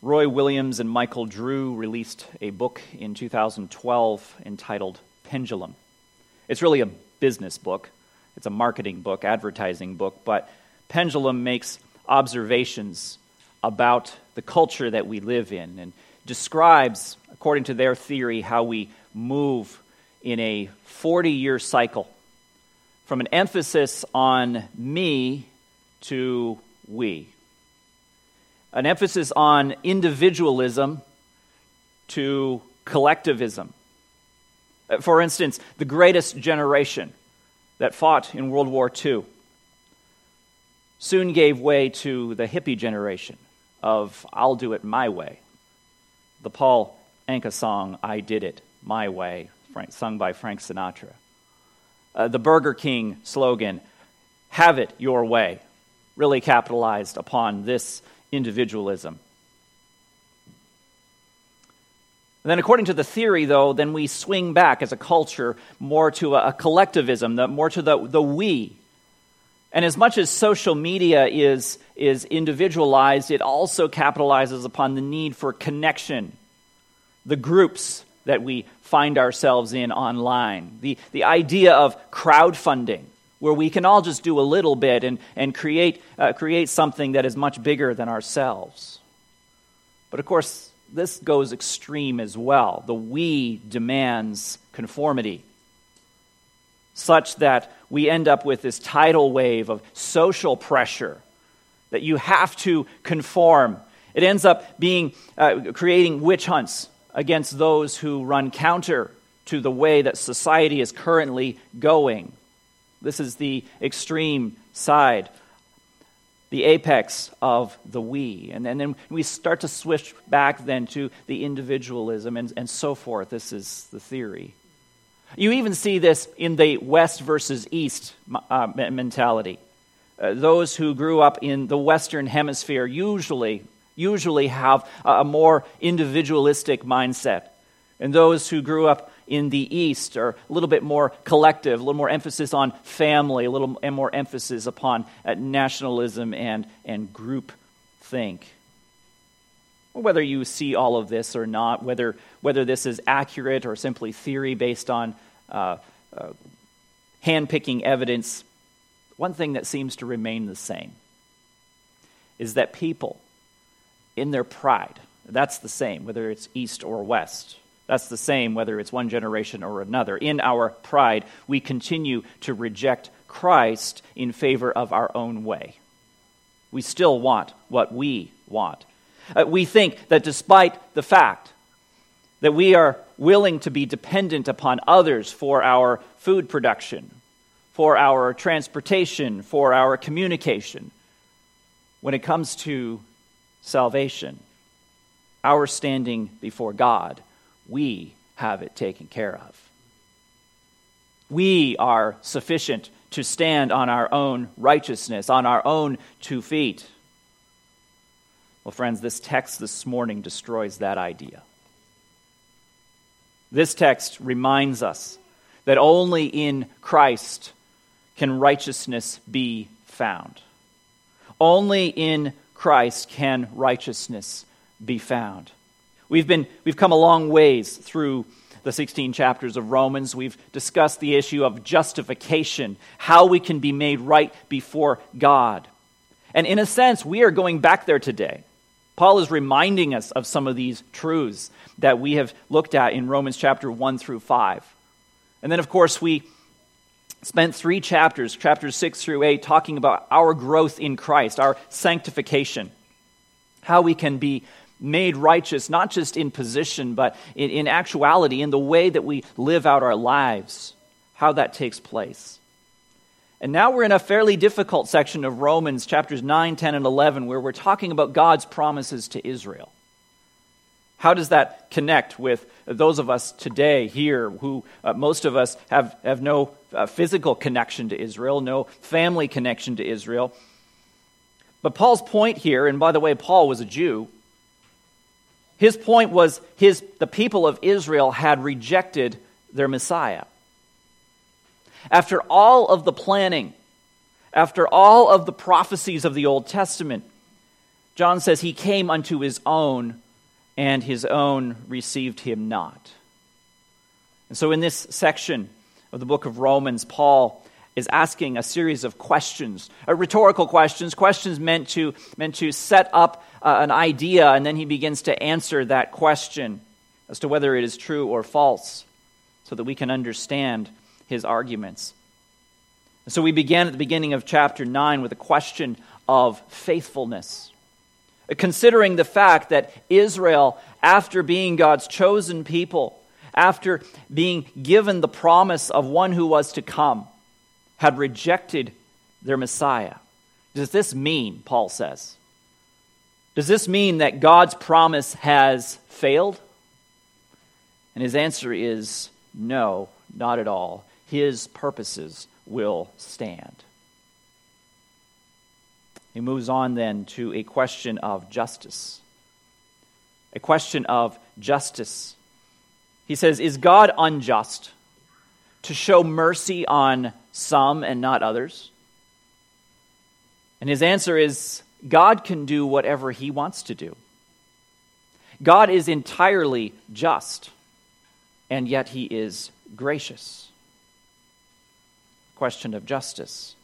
Roy Williams and Michael Drew released a book in 2012 entitled Pendulum. It's really a business book. It's a marketing book, advertising book, but Pendulum makes observations about the culture that we live in and describes, according to their theory, how we move in a 40-year cycle from an emphasis on me to we. An emphasis on individualism to collectivism. For instance, the greatest generation that fought in World War II soon gave way to the hippie generation of I'll do it my way. The Paul Anka song, I Did It My Way, sung by Frank Sinatra. The Burger King slogan, have it your way, really capitalized upon this individualism. And then according to the theory, though, then we swing back as a culture more to a collectivism, more to the we. And as much as social media is individualized, it also capitalizes upon the need for connection, the groups that we find ourselves in online, the idea of crowdfunding, where we can all just do a little bit and create something that is much bigger than ourselves. But of course, this goes extreme as well. The we demands conformity, such that we end up with this tidal wave of social pressure that you have to conform. It ends up being creating witch hunts against those who run counter to the way that society is currently going. This is the extreme side, the apex of the we. And then we start to switch back then to the individualism and so forth. This is the theory. You even see this in the West versus East mentality. Those who grew up in the Western Hemisphere usually have a more individualistic mindset. And those who grew up in the East are a little bit more collective, a little more emphasis on family, a little more emphasis upon nationalism and group think. Whether you see all of this or not, whether this is accurate or simply theory based on hand-picking evidence, one thing that seems to remain the same is that people, in their pride, that's the same, whether it's East or West. That's the same whether it's one generation or another. In our pride, we continue to reject Christ in favor of our own way. We still want what we want. We think that despite the fact that we are willing to be dependent upon others for our food production, for our transportation, for our communication, when it comes to salvation, our standing before God, we have it taken care of. We are sufficient to stand on our own righteousness, on our own 2 feet. Well, friends, this text this morning destroys that idea. This text reminds us that only in Christ can righteousness be found. Only in Christ can righteousness be found. We've come a long ways through the 16 chapters of Romans. We've discussed the issue of justification, how we can be made right before God. And in a sense, we are going back there today. Paul is reminding us of some of these truths that we have looked at in Romans chapter 1 through 5. And then, of course, we spent 3 chapters 6 through 8, talking about our growth in Christ, our sanctification, how we can be made righteous, not just in position, but in actuality, in the way that we live out our lives, how that takes place. And now we're in a fairly difficult section of Romans, chapters 9, 10, and 11, where we're talking about God's promises to Israel. How does that connect with those of us today here who most of us have no physical connection to Israel, no family connection to Israel? But Paul's point here, and by the way, Paul was a Jew, his point was the people of Israel had rejected their Messiah. After all of the planning, after all of the prophecies of the Old Testament, John says he came unto his own, and his own received him not. And so in this section of the book of Romans, Paul is asking a series of questions, rhetorical questions, questions meant to set up an idea, and then he begins to answer that question as to whether it is true or false, so that we can understand his arguments. And so we began at the beginning of chapter 9 with a question of faithfulness, considering the fact that Israel, after being God's chosen people, after being given the promise of one who was to come, had rejected their Messiah. Does this mean, Paul says, does this mean that God's promise has failed? And his answer is no, not at all. His purposes will stand. He moves on then to a question of justice. A question of justice. He says, is God unjust to show mercy on some and not others? And his answer is, God can do whatever he wants to do. God is entirely just, and yet he is gracious. Question of justice.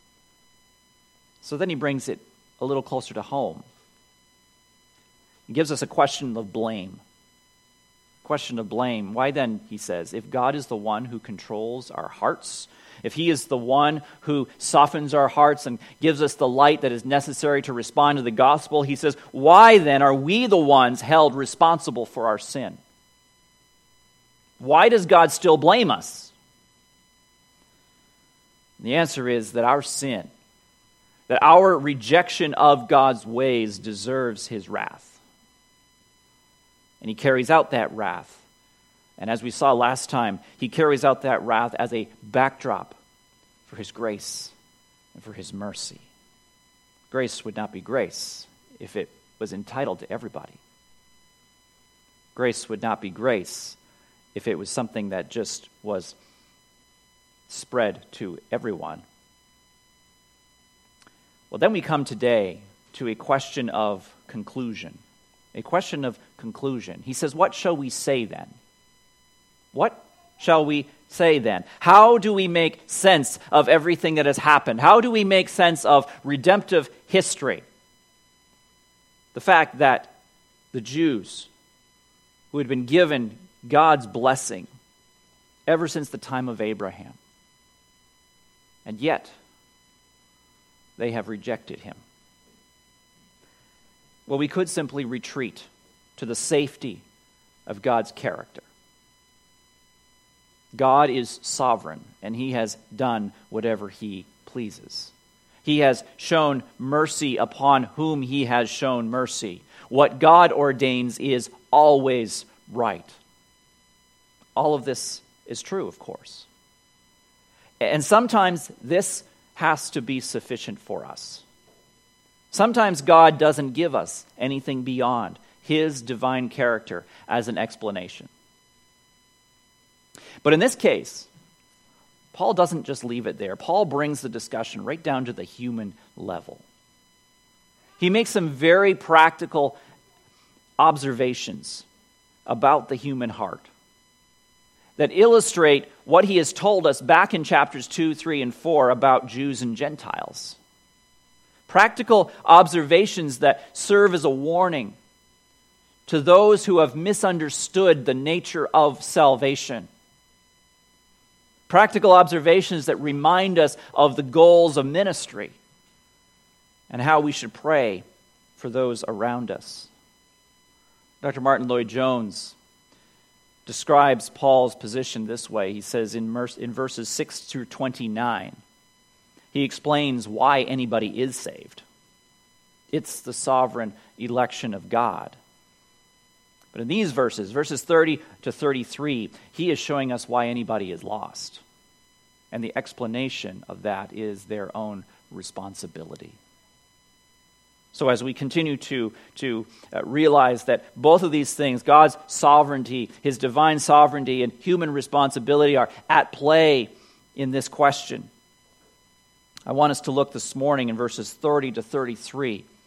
So then he brings it a little closer to home. He gives us a question of blame. Question of blame. Why then, he says, if God is the one who controls our hearts, if he is the one who softens our hearts and gives us the light that is necessary to respond to the gospel, he says, why then are we the ones held responsible for our sin? Why does God still blame us? And the answer is that our sin, that our rejection of God's ways deserves his wrath. And he carries out that wrath. And as we saw last time, he carries out that wrath as a backdrop for his grace and for his mercy. Grace would not be grace if it was entitled to everybody. Grace would not be grace if it was something that just was spread to everyone. Well, then we come today to a question of conclusion. A question of conclusion. He says, what shall we say then? What shall we say then? How do we make sense of everything that has happened? How do we make sense of redemptive history? The fact that the Jews, who had been given God's blessing ever since the time of Abraham, and yet they have rejected him. Well, we could simply retreat to the safety of God's character. God is sovereign, and he has done whatever he pleases. He has shown mercy upon whom he has shown mercy. What God ordains is always right. All of this is true, of course. And sometimes this has to be sufficient for us. Sometimes God doesn't give us anything beyond his divine character as an explanation. But in this case, Paul doesn't just leave it there. Paul brings the discussion right down to the human level. He makes some very practical observations about the human heart that illustrate what he has told us back in chapters 2, 3, and 4 about Jews and Gentiles. Practical observations that serve as a warning to those who have misunderstood the nature of salvation. Practical observations that remind us of the goals of ministry and how we should pray for those around us. Dr. Martin Lloyd-Jones describes Paul's position this way. He says in verses 6 through 29, he explains why anybody is saved. It's the sovereign election of God. But in these verses 30 to 33, he is showing us why anybody is lost. And the explanation of that is their own responsibility. So as we continue to realize that both of these things, God's sovereignty, his divine sovereignty, and human responsibility are at play in this question, I want us to look this morning in verses 30 to 33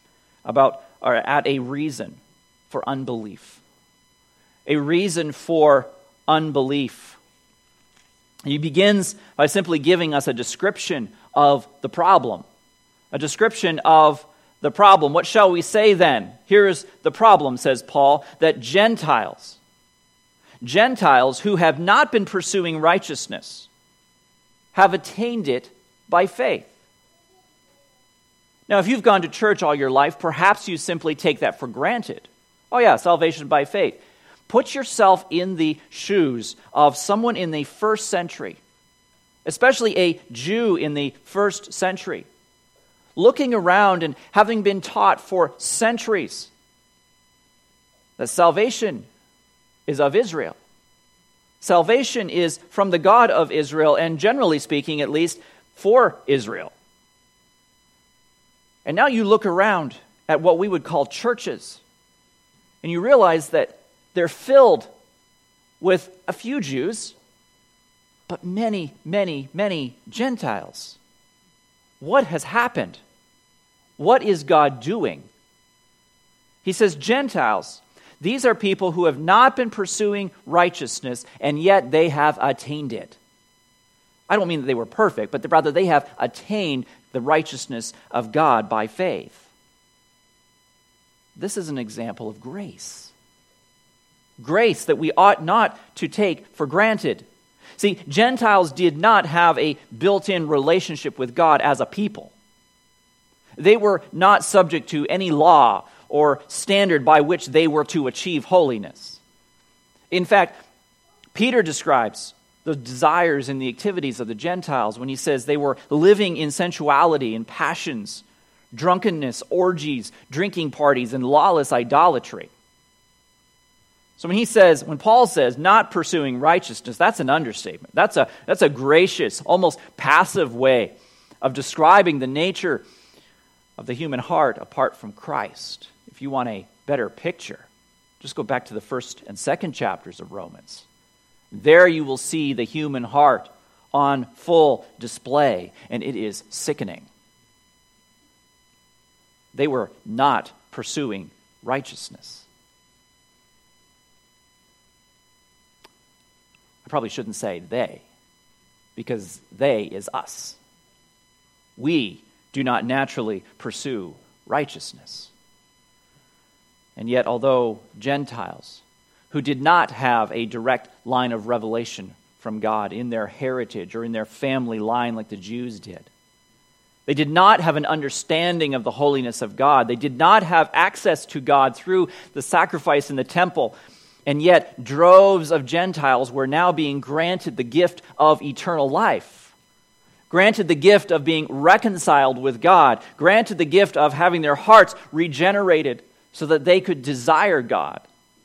at a reason for unbelief. A reason for unbelief. He begins by simply giving us a description of the problem. A description of the problem. What shall we say then? Here's the problem, says Paul, that Gentiles who have not been pursuing righteousness have attained it by faith. Now, if you've gone to church all your life, perhaps you simply take that for granted. Oh yeah, salvation by faith. Put yourself in the shoes of someone in the first century, especially a Jew in the first century, looking around and having been taught for centuries that salvation is of Israel. Salvation is from the God of Israel, and generally speaking, at least, for Israel. And now you look around at what we would call churches, and you realize that they're filled with a few Jews, but many, many, many Gentiles. What has happened? What is God doing? He says, Gentiles, these are people who have not been pursuing righteousness, and yet they have attained it. I don't mean that they were perfect, but rather they have attained the righteousness of God by faith. This is an example of grace. Grace that we ought not to take for granted. See, Gentiles did not have a built-in relationship with God as a people. They were not subject to any law or standard by which they were to achieve holiness. In fact, Peter describes the desires and the activities of the Gentiles when he says they were living in sensuality and passions, drunkenness, orgies, drinking parties, and lawless idolatry. So when Paul says not pursuing righteousness, that's an understatement. That's a gracious, almost passive way of describing the nature of the human heart apart from Christ. If you want a better picture, just go back to the first and second chapters of Romans. There you will see the human heart on full display, and it is sickening. They were not pursuing righteousness. I probably shouldn't say they, because they is us. We do not naturally pursue righteousness. And yet, although Gentiles who did not have a direct line of revelation from God in their heritage or in their family line like the Jews did, they did not have an understanding of the holiness of God. They did not have access to God through the sacrifice in the temple. And yet, droves of Gentiles were now being granted the gift of eternal life, granted the gift of being reconciled with God, granted the gift of having their hearts regenerated so that they could desire God.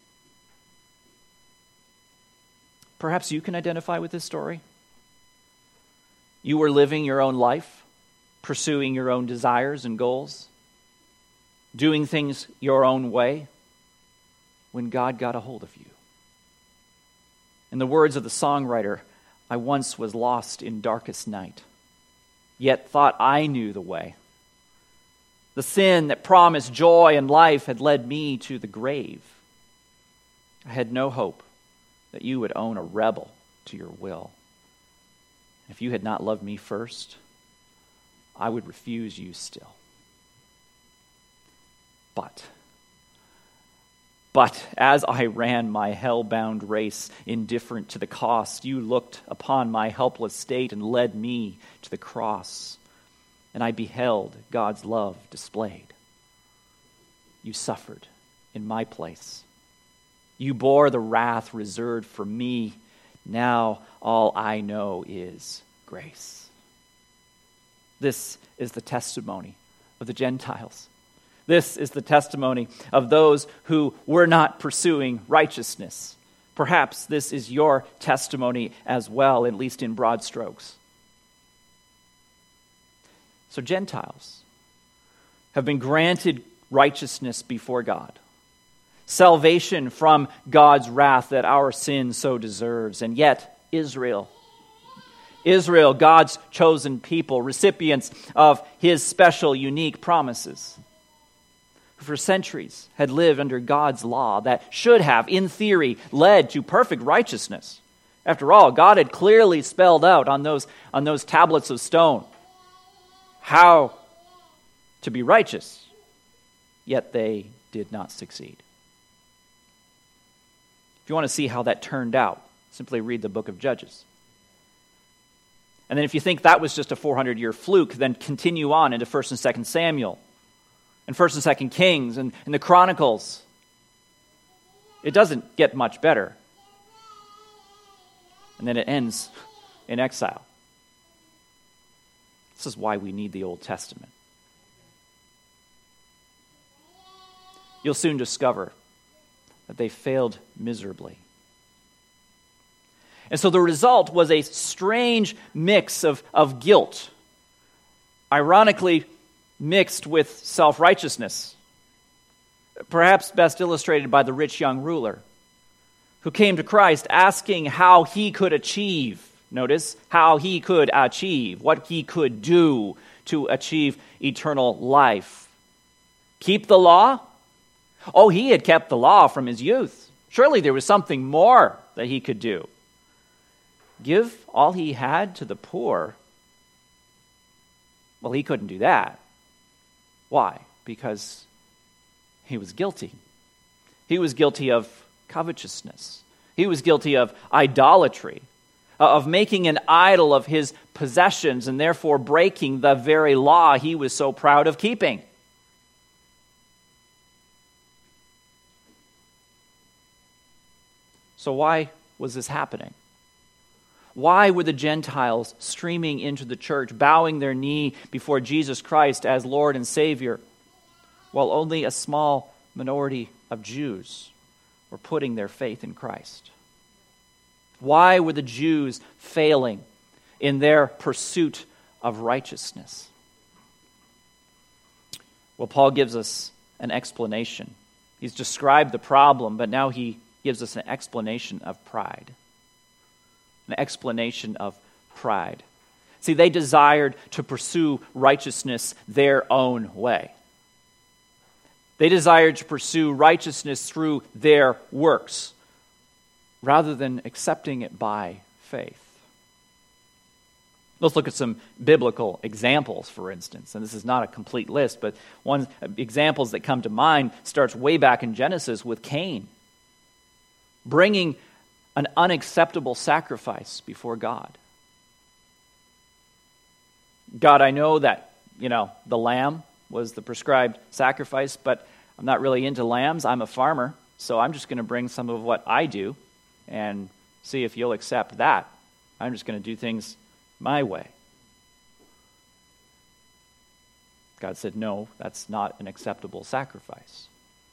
Perhaps you can identify with this story. You were living your own life, pursuing your own desires and goals, doing things your own way, when God got a hold of you. In the words of the songwriter, I once was lost in darkest night, yet thought I knew the way. The sin that promised joy and life had led me to the grave. I had no hope that you would own a rebel to your will. If you had not loved me first, I would refuse you still. But as I ran my hell-bound race, indifferent to the cost, you looked upon my helpless state and led me to the cross. And I beheld God's love displayed. You suffered in my place. You bore the wrath reserved for me. Now all I know is grace. This is the testimony of the Gentiles. This is the testimony of those who were not pursuing righteousness. Perhaps this is your testimony as well, at least in broad strokes. So Gentiles have been granted righteousness before God, salvation from God's wrath that our sin so deserves. And yet Israel, God's chosen people, recipients of his special, unique promises, who for centuries had lived under God's law that should have, in theory, led to perfect righteousness. After all, God had clearly spelled out on those tablets of stone how to be righteous, yet they did not succeed. If you want to see how that turned out, simply read the book of Judges. And then if you think that was just a 400-year fluke, then continue on into 1st and 2nd Samuel, and 1st and 2nd Kings, and the Chronicles. It doesn't get much better. And then it ends in exile. This is why we need the Old Testament. You'll soon discover that they failed miserably. And so the result was a strange mix of guilt, ironically mixed with self-righteousness, perhaps best illustrated by the rich young ruler who came to Christ asking how he could achieve, notice, how he could achieve, what he could do to achieve eternal life. Keep the law? Oh, he had kept the law from his youth. Surely there was something more that he could do. Give all he had to the poor? Well, he couldn't do that. Why? Because he was guilty. He was guilty of covetousness. He was guilty of idolatry, of making an idol of his possessions and therefore breaking the very law he was so proud of keeping. So why was this happening? Why were the Gentiles streaming into the church, bowing their knee before Jesus Christ as Lord and Savior, while only a small minority of Jews were putting their faith in Christ? Why were the Jews failing in their pursuit of righteousness? Well, Paul gives us an explanation. He's described the problem, but now he gives us an explanation of pride. An explanation of pride. See, they desired to pursue righteousness their own way. They desired to pursue righteousness through their works, rather than accepting it by faith. Let's look at some biblical examples, for instance. And this is not a complete list, but one examples that come to mind starts way back in Genesis with Cain, bringing an unacceptable sacrifice before God. God, I know that, the lamb was the prescribed sacrifice, but I'm not really into lambs. I'm a farmer, so I'm just going to bring some of what I do and see if you'll accept that. I'm just going to do things my way. God said, no, that's not an acceptable sacrifice.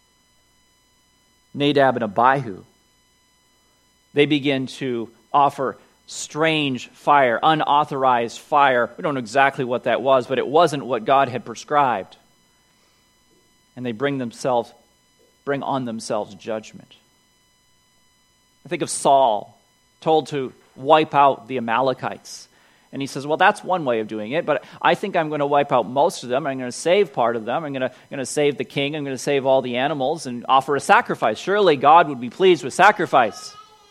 Nadab and Abihu, they begin to offer strange fire, unauthorized fire. We don't know exactly what that was, but it wasn't what God had prescribed. And they bring on themselves judgment. I think of Saul, told to wipe out the Amalekites. And he says, well, that's one way of doing it, but I think I'm going to wipe out most of them. I'm going to save part of them. I'm going to save the king. I'm going to save all the animals and offer a sacrifice. Surely God would be pleased with sacrifice.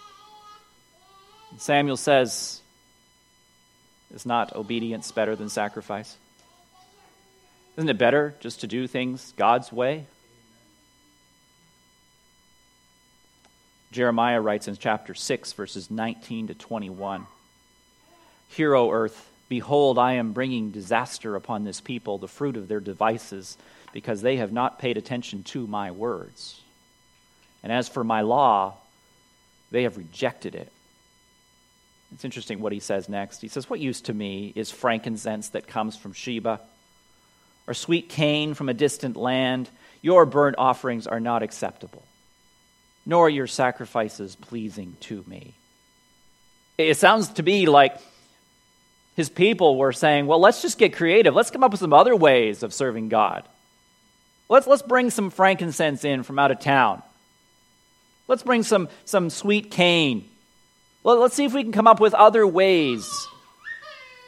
Samuel says, is not obedience better than sacrifice? Isn't it better just to do things God's way? Jeremiah writes in chapter 6, verses 19 to 21, Hear, O earth, behold, I am bringing disaster upon this people, the fruit of their devices, because they have not paid attention to my words. And as for my law, they have rejected it. It's interesting what he says next. He says, what use to me is frankincense that comes from Sheba, or sweet cane from a distant land? Your burnt offerings are not acceptable, nor your sacrifices pleasing to me. It sounds to me like his people were saying, well, let's just get creative. Let's come up with some other ways of serving God. Let's bring some frankincense in from out of town. Let's bring some sweet cane. Let's see if we can come up with other ways.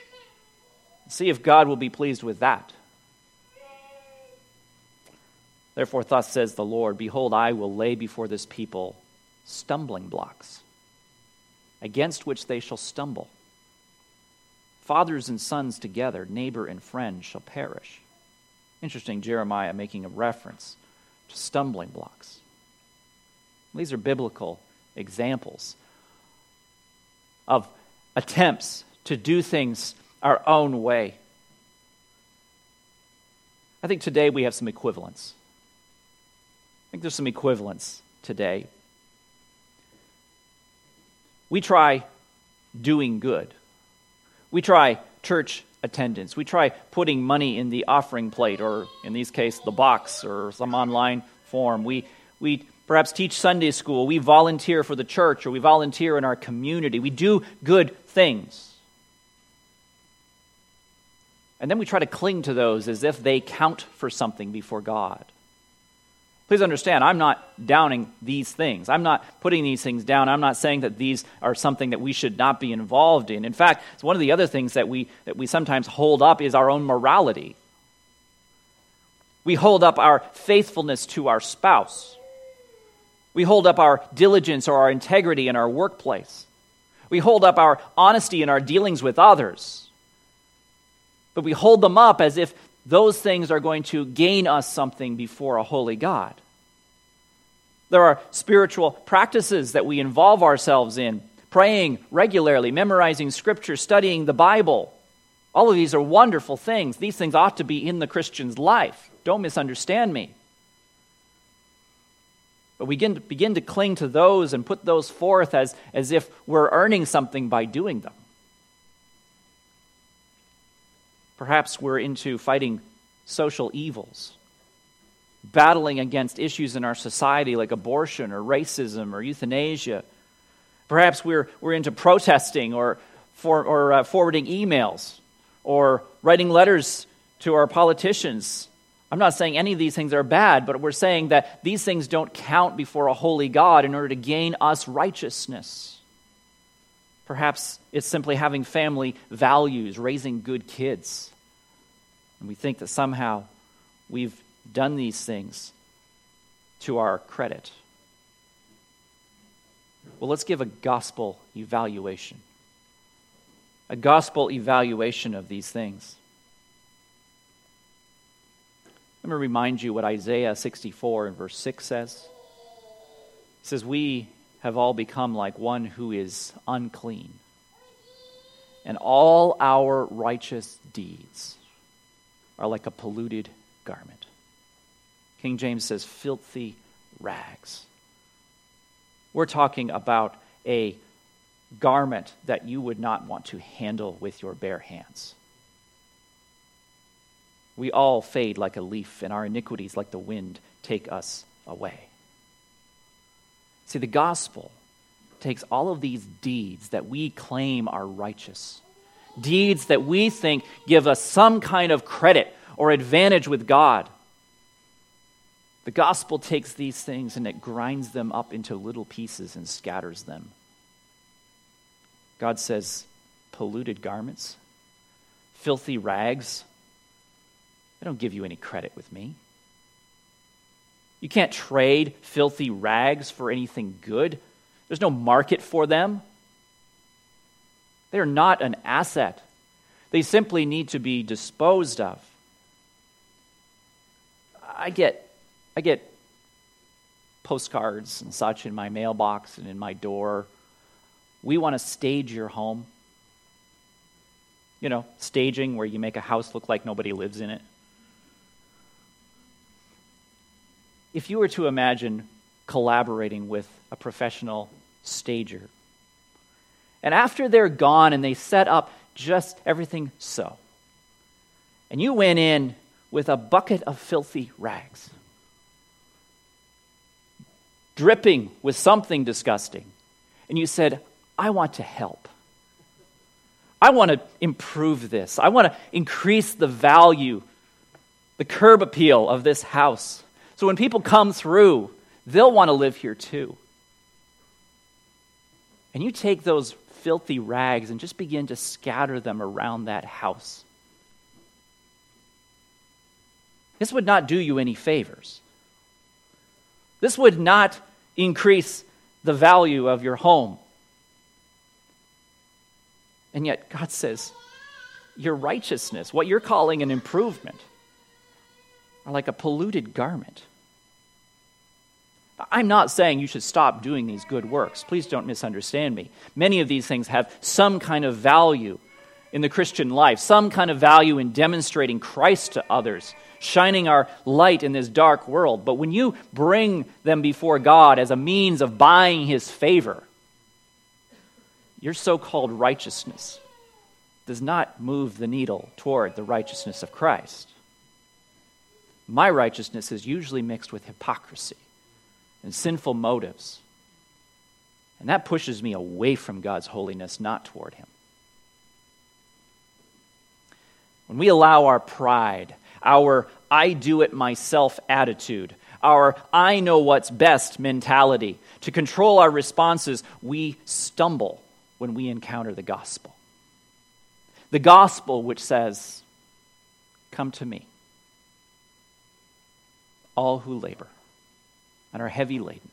See if God will be pleased with that. Therefore, thus says the Lord, behold, I will lay before this people stumbling blocks, against which they shall stumble. Fathers and sons together, neighbor and friend shall perish. Interesting, Jeremiah making a reference to stumbling blocks. These are biblical examples of attempts to do things our own way. I think today we have some equivalents. I think there's some equivalents today. We try doing good. We try church attendance. We try putting money in the offering plate, or in these cases, the box, or some online form. We perhaps teach Sunday school. We volunteer for the church, or we volunteer in our community. We do good things. And then we try to cling to those as if they count for something before God. Please understand, I'm not downing these things. I'm not putting these things down. I'm not saying that these are something that we should not be involved in. In fact, it's one of the other things that we sometimes hold up is our own morality. We hold up our faithfulness to our spouse. We hold up our diligence or our integrity in our workplace. We hold up our honesty in our dealings with others. But we hold them up as if those things are going to gain us something before a holy God. There are spiritual practices that we involve ourselves in, praying regularly, memorizing Scripture, studying the Bible. All of these are wonderful things. These things ought to be in the Christian's life. Don't misunderstand me. But we begin to cling to those and put those forth as if we're earning something by doing them. Perhaps we're into fighting social evils, battling against issues in our society like abortion or racism or euthanasia. Perhaps we're into protesting or forwarding emails or writing letters to our politicians. I'm not saying any of these things are bad, but we're saying that these things don't count before a holy God in order to gain us righteousness. Perhaps it's simply having family values, raising good kids. And we think that somehow we've done these things to our credit. Well, let's give a gospel evaluation. A gospel evaluation of these things. Let me remind you what Isaiah 64 and verse 6 says. It says, we have all become like one who is unclean, and all our righteous deeds are like a polluted garment. King James says, filthy rags. We're talking about a garment that you would not want to handle with your bare hands. We all fade like a leaf, and our iniquities, like the wind, take us away. See, the gospel takes all of these deeds that we claim are righteous, deeds that we think give us some kind of credit or advantage with God. The gospel takes these things and it grinds them up into little pieces and scatters them. God says, polluted garments, filthy rags, they don't give you any credit with me. You can't trade filthy rags for anything good. There's no market for them. They are not an asset. They simply need to be disposed of. I get postcards and such in my mailbox and in my door. We want to stage your home. You know, staging where you make a house look like nobody lives in it. If you were to imagine collaborating with a professional stager, and after they're gone and they set up just everything so, and you went in with a bucket of filthy rags, dripping with something disgusting, and you said, I want to help. I want to improve this. I want to increase the value, the curb appeal of this house. So when people come through, they'll want to live here too. And you take those filthy rags and just begin to scatter them around that house. This would not do you any favors. This would not increase the value of your home. And yet God says, your righteousness, what you're calling an improvement, are like a polluted garment. I'm not saying you should stop doing these good works. Please don't misunderstand me. Many of these things have some kind of value in the Christian life, some kind of value in demonstrating Christ to others, shining our light in this dark world. But when you bring them before God as a means of buying His favor, your so-called righteousness does not move the needle toward the righteousness of Christ. My righteousness is usually mixed with hypocrisy and sinful motives. And that pushes me away from God's holiness, not toward Him. When we allow our pride, our I do it myself attitude, our I know what's best mentality to control our responses, we stumble when we encounter the gospel. The gospel which says, come to me, all who labor and are heavy laden.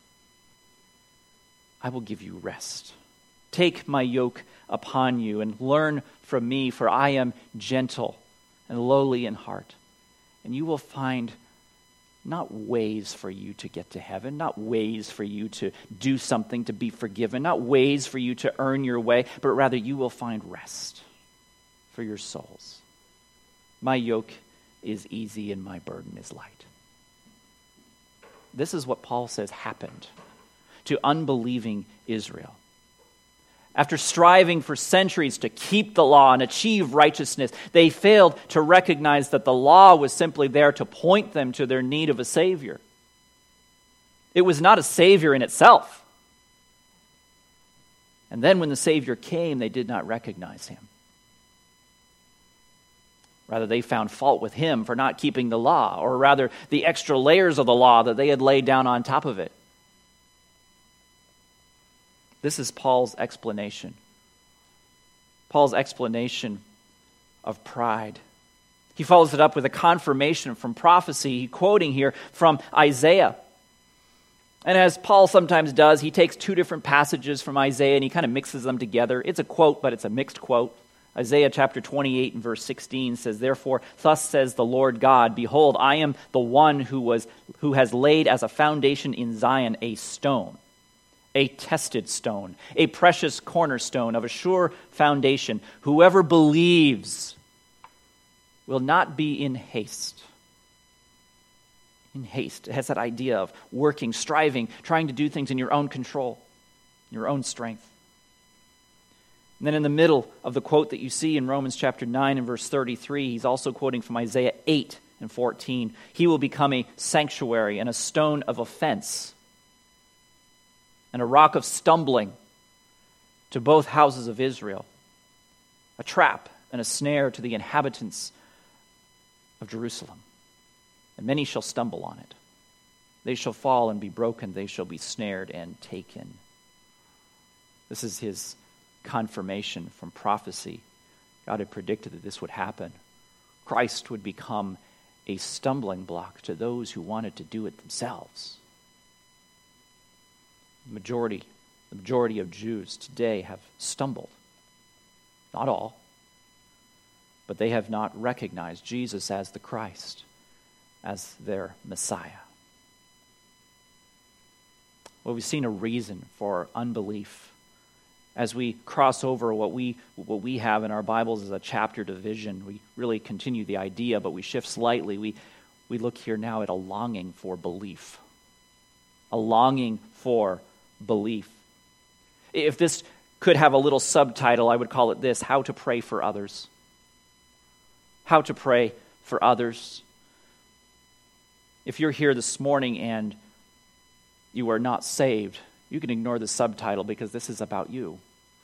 I will give you rest. Take my yoke upon you and learn from me, for I am gentle and lowly in heart. And you will find not ways for you to get to heaven, not ways for you to do something to be forgiven, not ways for you to earn your way, but rather you will find rest for your souls. My yoke is easy and my burden is light. This is what Paul says happened to unbelieving Israel. After striving for centuries to keep the law and achieve righteousness, they failed to recognize that the law was simply there to point them to their need of a Savior. It was not a Savior in itself. And then when the Savior came, they did not recognize Him. Rather, they found fault with Him for not keeping the law, or rather, the extra layers of the law that they had laid down on top of it. This is Paul's explanation. Paul's explanation of pride. He follows it up with a confirmation from prophecy, quoting here from Isaiah. And as Paul sometimes does, he takes two different passages from Isaiah and he kind of mixes them together. It's a quote, but it's a mixed quote. Isaiah chapter 28 and verse 16 says, "Therefore, thus says the Lord God, Behold, I am the one who has laid as a foundation in Zion a stone, a tested stone, a precious cornerstone of a sure foundation. Whoever believes will not be in haste." In haste. It has that idea of working, striving, trying to do things in your own control, your own strength. And then in the middle of the quote that you see in Romans chapter 9 and verse 33, he's also quoting from Isaiah 8 and 14. He will become a sanctuary and a stone of offense and a rock of stumbling to both houses of Israel, a trap and a snare to the inhabitants of Jerusalem. And many shall stumble on it. They shall fall and be broken. They shall be snared and taken. This is his confirmation from prophecy. God had predicted that this would happen. Christ would become a stumbling block to those who wanted to do it themselves. The majority of Jews today have stumbled. Not all, but they have not recognized Jesus as the Christ, as their Messiah. Well, we've seen a reason for unbelief. As we cross over what we have in our Bibles as a chapter division, we really continue the idea, but we shift slightly. We look here now at a longing for belief. A longing for belief. If this could have a little subtitle, I would call it this: How to Pray for Others. How to pray for others. If you're here this morning and you are not saved, you can ignore the subtitle because this is about you.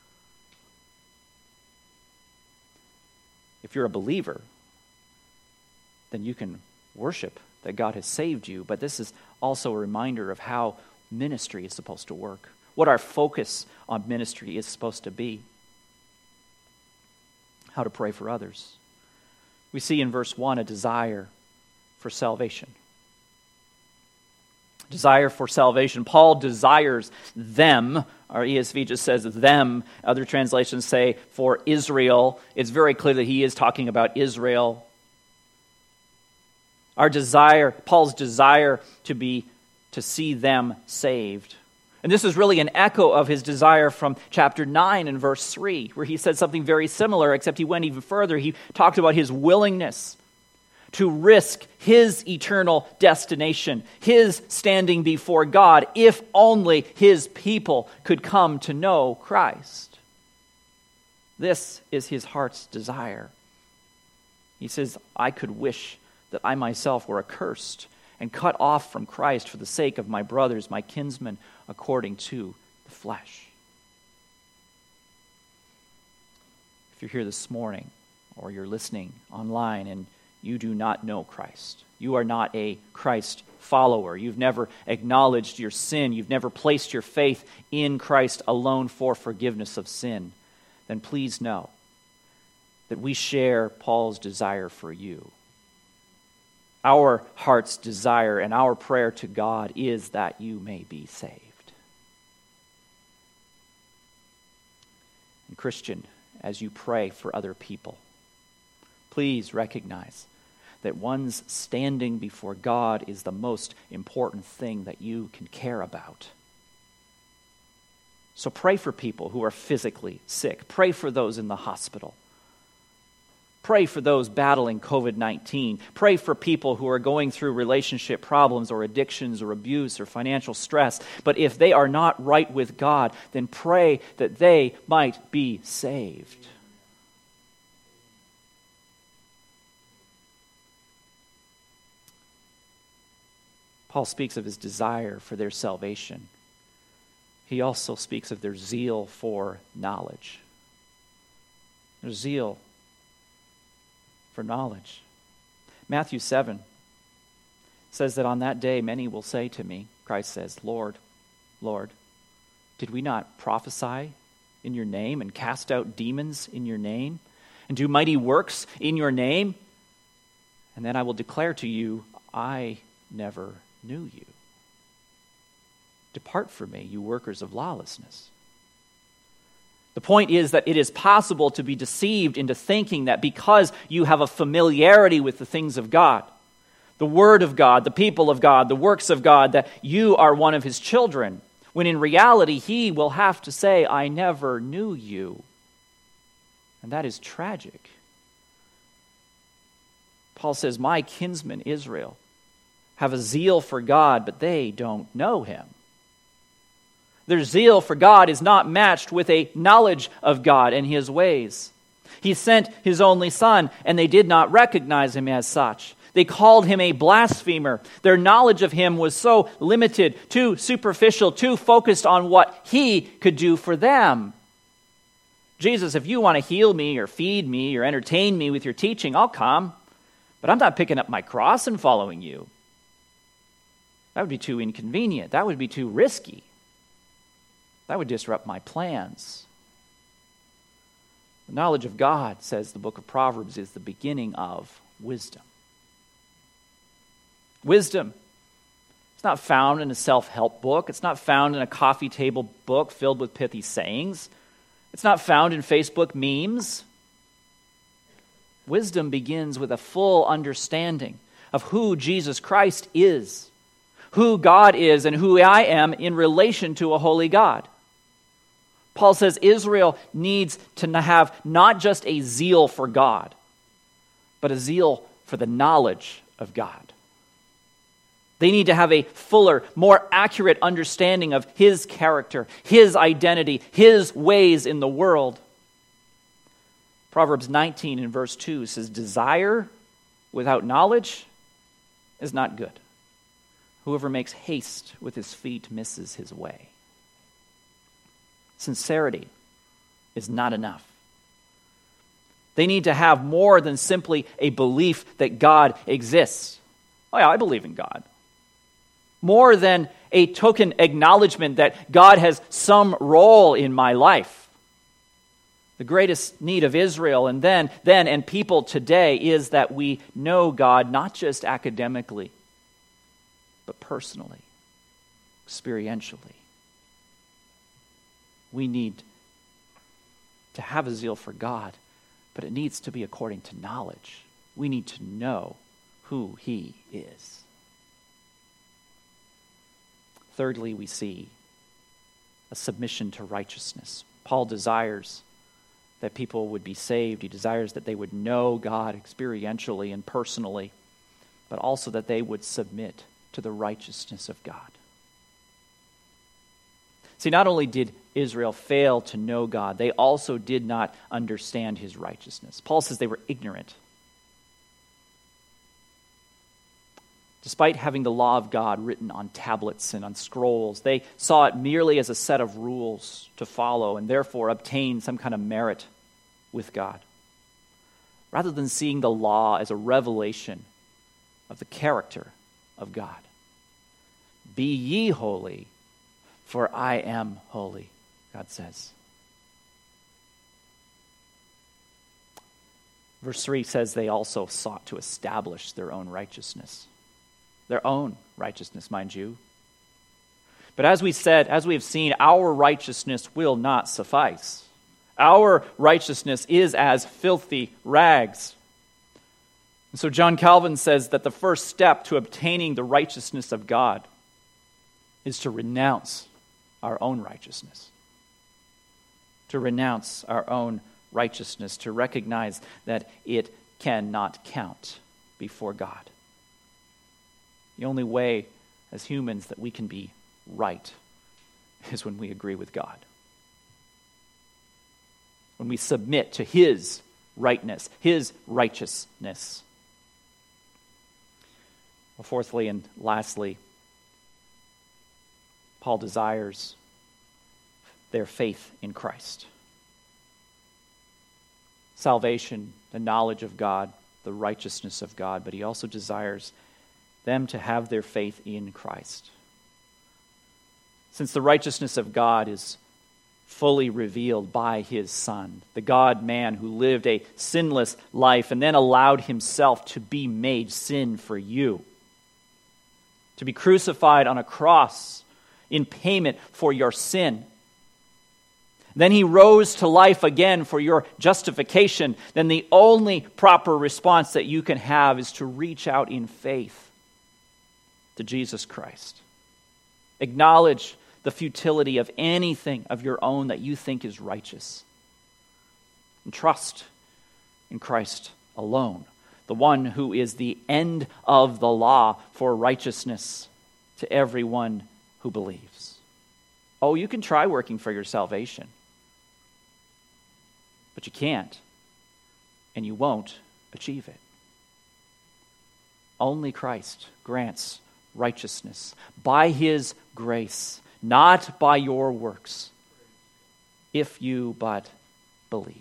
If you're a believer, then you can worship that God has saved you, but this is also a reminder of how ministry is supposed to work, what our focus on ministry is supposed to be. How to pray for others. We see in verse 1 a desire for salvation. Desire for salvation. Paul desires them. Our ESV just says them. Other translations say for Israel. It's very clear that he is talking about Israel. Our desire, Paul's desire to see them saved. And this is really an echo of his desire from chapter 9 and verse 3, where he said something very similar, except he went even further. He talked about his willingness to risk his eternal destination, his standing before God, if only his people could come to know Christ. This is his heart's desire. He says, I could wish that I myself were accursed and cut off from Christ for the sake of my brothers, my kinsmen, according to the flesh. If you're here this morning, or you're listening online and you do not know Christ, you are not a Christ follower, you've never acknowledged your sin, you've never placed your faith in Christ alone for forgiveness of sin, then please know that we share Paul's desire for you. Our heart's desire and our prayer to God is that you may be saved. And Christian, as you pray for other people, please recognize that one's standing before God is the most important thing that you can care about. So pray for people who are physically sick. Pray for those in the hospital. Pray for those battling COVID-19. Pray for people who are going through relationship problems or addictions or abuse or financial stress. But if they are not right with God, then pray that they might be saved. Paul speaks of his desire for their salvation. He also speaks of their zeal for knowledge. Their zeal for knowledge. Matthew 7 says that on that day many will say to me, Christ says, Lord, Lord, did we not prophesy in your name and cast out demons in your name and do mighty works in your name? And then I will declare to you, I never knew you. Depart from me, you workers of lawlessness. The point is that it is possible to be deceived into thinking that because you have a familiarity with the things of God, the Word of God, the people of God, the works of God, that you are one of His children, when in reality He will have to say, I never knew you. And that is tragic. Paul says, my kinsmen Israel have a zeal for God, but they don't know Him. Their zeal for God is not matched with a knowledge of God and His ways. He sent His only Son, and they did not recognize Him as such. They called Him a blasphemer. Their knowledge of Him was so limited, too superficial, too focused on what He could do for them. Jesus, if you want to heal me or feed me or entertain me with your teaching, I'll come. But I'm not picking up my cross and following you. That would be too inconvenient. That would be too risky. That would disrupt my plans. The knowledge of God, says the book of Proverbs, is the beginning of wisdom. Wisdom. It's not found in a self-help book. It's not found in a coffee table book filled with pithy sayings. It's not found in Facebook memes. Wisdom begins with a full understanding of who Jesus Christ is, who God is, and who I am in relation to a holy God. Paul says Israel needs to have not just a zeal for God, but a zeal for the knowledge of God. They need to have a fuller, more accurate understanding of His character, His identity, His ways in the world. Proverbs 19 in verse 2 says, desire without knowledge is not good. Whoever makes haste with his feet misses his way. Sincerity is not enough. They need to have more than simply a belief that God exists. Oh yeah, I believe in God. More than a token acknowledgement that God has some role in my life. The greatest need of Israel and then and people today is that we know God not just academically, but personally. experientially. We need to have a zeal for God, but it needs to be according to knowledge. We need to know who he is. Thirdly, we see a submission to righteousness. Paul desires that people would be saved. He desires that they would know God experientially and personally, but also that they would submit to the righteousness of God. See, not only did Israel fail to know God, they also did not understand his righteousness. Paul says they were ignorant. Despite having the law of God written on tablets and on scrolls, they saw it merely as a set of rules to follow and therefore obtain some kind of merit with God, rather than seeing the law as a revelation of the character of God. Be ye holy, for I am holy, God says. Verse 3 says they also sought to establish their own righteousness. Their own righteousness, mind you. But as we have seen, our righteousness will not suffice. Our righteousness is as filthy rags. And so John Calvin says that the first step to obtaining the righteousness of God is to renounce our own righteousness. To renounce our own righteousness, to recognize that it cannot count before God. The only way as humans that we can be right is when we agree with God. When we submit to his rightness, his righteousness. Well, fourthly and lastly, Paul desires their faith in Christ. Salvation, the knowledge of God, the righteousness of God, but he also desires them to have their faith in Christ. Since the righteousness of God is fully revealed by his Son, the God-man who lived a sinless life and then allowed himself to be made sin for you, to be crucified on a cross in payment for your sin. Then he rose to life again for your justification. Then the only proper response that you can have is to reach out in faith to Jesus Christ. Acknowledge the futility of anything of your own that you think is righteous. And trust in Christ alone, the one who is the end of the law for righteousness to everyone who believes. Oh, you can try working for your salvation, but you can't, and you won't achieve it. Only Christ grants righteousness by his grace, not by your works, if you but believe.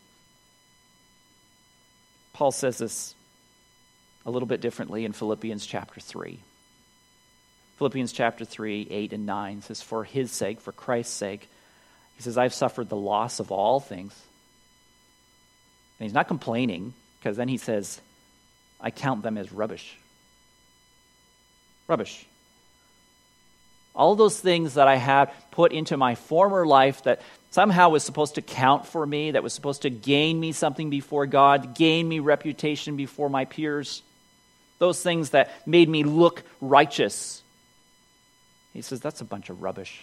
Paul says this a little bit differently in Philippians chapter 3. Philippians chapter 3, 8 and 9 says, for his sake, for Christ's sake, he says, I've suffered the loss of all things. And he's not complaining, because then he says, I count them as rubbish. Rubbish. All those things that I had put into my former life that somehow was supposed to count for me, that was supposed to gain me something before God, gain me reputation before my peers, those things that made me look righteous. He says, that's a bunch of rubbish.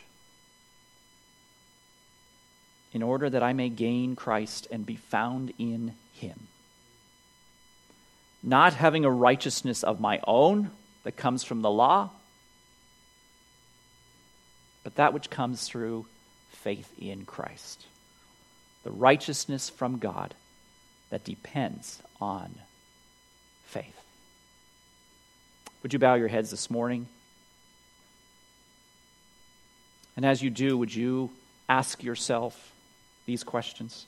In order that I may gain Christ and be found in him. Not having a righteousness of my own that comes from the law, but that which comes through faith in Christ. The righteousness from God that depends on faith. Would you bow your heads this morning? And as you do, would you ask yourself these questions?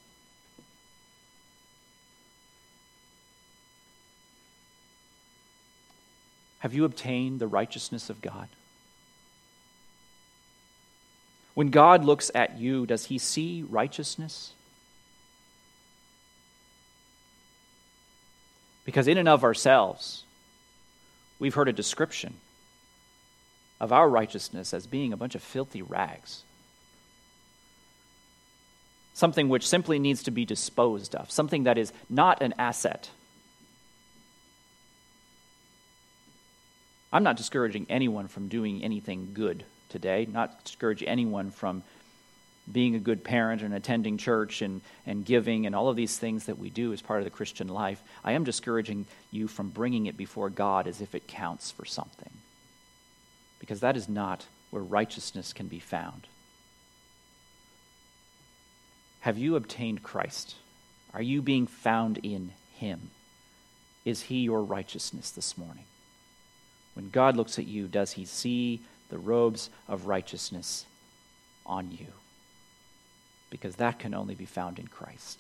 Have you obtained the righteousness of God? When God looks at you, does he see righteousness? Because in and of ourselves, we've heard a description of our righteousness as being a bunch of filthy rags. Something which simply needs to be disposed of, something that is not an asset. I'm not discouraging anyone from doing anything good today, not discouraging anyone from being a good parent and attending church and giving and all of these things that we do as part of the Christian life. I am discouraging you from bringing it before God as if it counts for something, because that is not where righteousness can be found. Have you obtained Christ? Are you being found in Him? Is He your righteousness this morning? When God looks at you, does He see the robes of righteousness on you? Because that can only be found in Christ.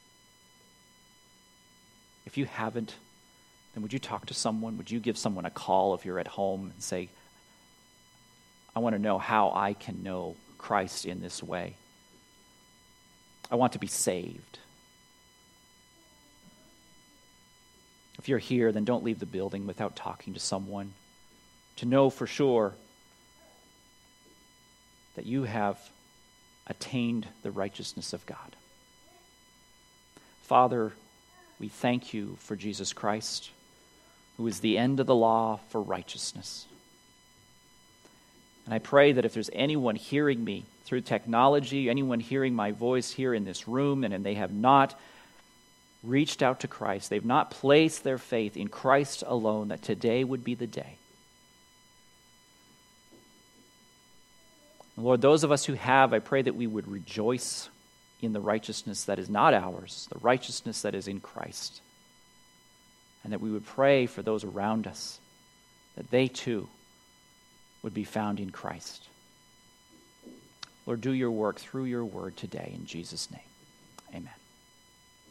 If you haven't, then would you talk to someone? Would you give someone a call if you're at home and say, I want to know how I can know Christ in this way. I want to be saved. If you're here, then don't leave the building without talking to someone to know for sure that you have attained the righteousness of God. Father, we thank you for Jesus Christ, who is the end of the law for righteousness. And I pray that if there's anyone hearing me through technology, anyone hearing my voice here in this room, and they have not reached out to Christ, they've not placed their faith in Christ alone, that today would be the day. And Lord, those of us who have, I pray that we would rejoice in the righteousness that is not ours, the righteousness that is in Christ. And that we would pray for those around us, that they too would be found in Christ. Lord, do your work through your word today in Jesus' name. Amen.